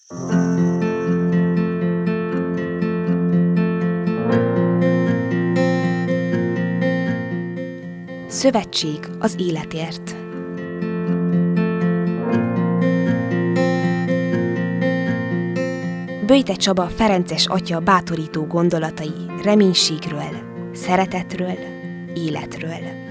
Szövetség az életért. Böjte Csaba ferences atya bátorító gondolatai reménységről, szeretetről, életről.